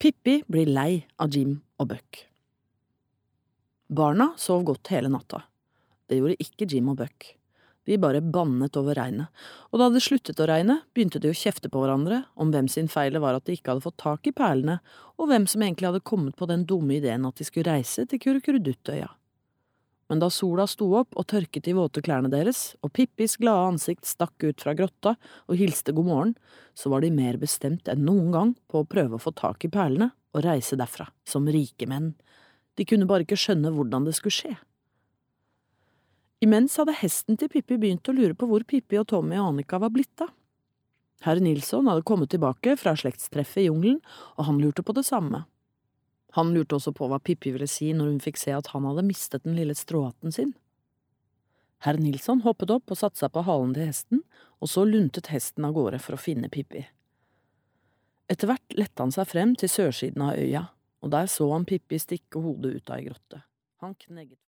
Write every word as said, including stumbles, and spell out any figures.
Pippi blir lei av Jim og Buck. Barna sov godt hele natta. Det gjorde ikke Jim og Buck. De bare bannet over regnet, og da det sluttet å regne, begynte de å kjefte på hverandre om hvem sin feil det var at de ikke hadde fått tak i perlene, og hvem som egentlig hadde kommet på den dumme ideen at de skulle reise til Kurukuru-Duttøya. Men da sola sto opp og tørket de våte klærne deres, og Pippis glade ansikt stakk ut fra grotta og hilste god morgen, så var de mer bestemt enn noen gang på å prøve å få tak i perlene og reise derfra, som rike menn. De kunne bare ikke skjønne hvordan det skulle skje. Imens hadde hesten til Pippi begynt å lure på hvor Pippi og Tommy og Annika var blitt av. Herr Nilsson hadde kommet tilbake fra slektstreffet i jungelen, og han lurte på det samme. Han lurte også på hva Pippi ville si når hun fikk se at han hadde mistet den lille stråhatten sin. Herr Nilsson hoppet opp og satte seg på halen til hesten, og så luntet hesten av gårde for å finne Pippi. Etter hvert lette han seg frem til sørsiden av øya, og der så han Pippi stikke hodet ut av ei grotte. Han knegget